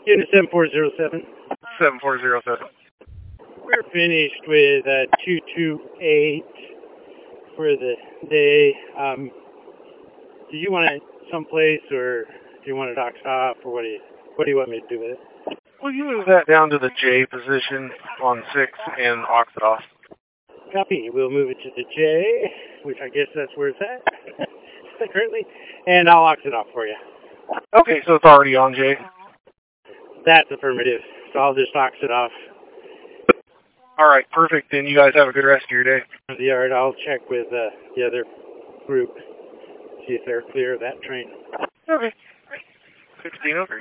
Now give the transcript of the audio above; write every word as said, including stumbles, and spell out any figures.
Unit seven four zero seven. seven four zero seven. We're finished with uh, two two eight for the day. Um, do you want it someplace, or do you want to dock stop, or what do you what do you want me to do with it? Will you move that down to the J position on six and ox it off? Copy. We'll move it to the J, which I guess that's where it's at currently, and I'll ox it off for you. Okay, so it's already on J. That's affirmative. So I'll just ox it off. All right, perfect. Then you guys have a good rest of your day. The yard. I'll check with uh, the other group, see if they're clear of that train. Okay. sixteen oh three.